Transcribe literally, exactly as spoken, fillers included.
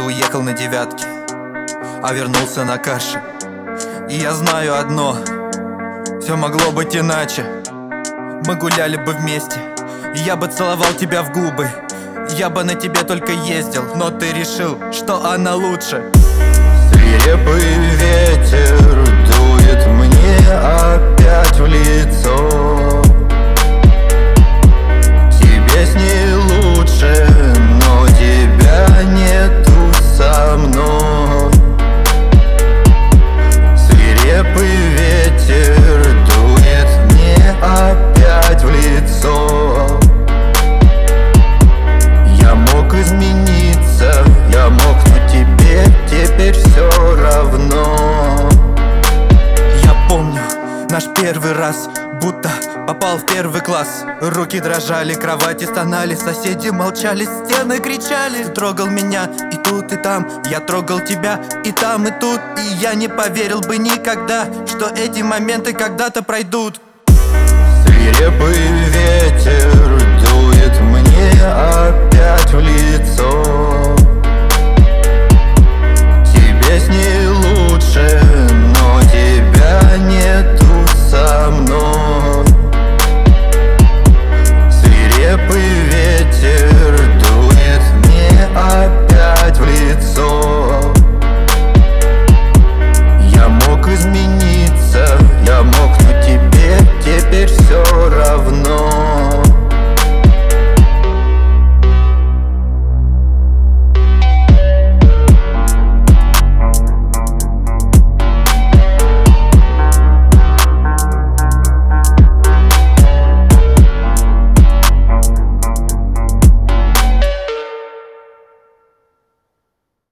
уехал на девятке, а вернулся на каше. И я знаю одно: все могло быть иначе. Мы гуляли бы вместе, и я бы целовал тебя в губы. Я бы на тебе только ездил, но ты решил, что она лучше. Свирепый ветер дует мне опять в лицо. Тебе с ней лучше, но тебя нету со мной. Свирепый ветер дует мне опять в лицо. Я мог измениться, я мог, но тебе теперь все равно. Я помню наш первый раз, будто попал в первый класс. Руки дрожали, кровати стонали, соседи молчали, стены кричали. Ты трогал меня и тут, и там, я трогал тебя и там, и тут. И я не поверил бы никогда, что эти моменты когда-то пройдут. Свирепый ветер дует мне